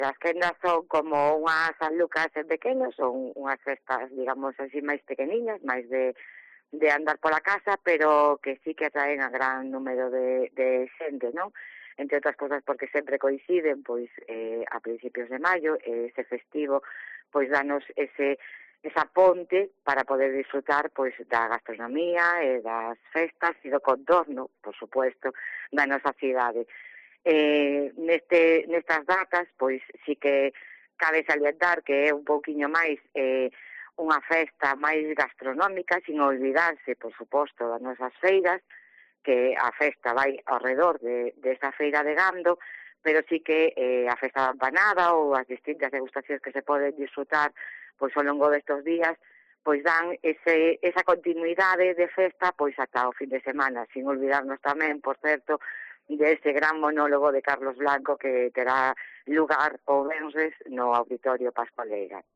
As quendas son como unhas San Lucas en pequenos, son unhas festas, digamos así, máis pequeniñas, máis de andar pola casa, pero que sí que atraen a gran número de xente, non? Entre outras cosas porque sempre coinciden pois a principios de maio, ese festivo pois danos esa ponte para poder disfrutar pois da gastronomía e das festas e do contorno, por supuesto, da nosa cidade. Nestas datas, pois sí que cabe salientar que é un pouquiño máis unha festa máis gastronómica, sin olvidarse, por suposto, das nosas feiras, que a festa vai ao redor desta feira de gando, pero sí que a festa da empanada ou as distintas degustacións que se poden disfrutar pois ao longo destes días, pois dan esa continuidade de festa pois ata o fin de semana, sin olvidarnos tamén, por certo, dese gran monólogo de Carlos Blanco que terá lugar o venres no Auditorio Pascualeira.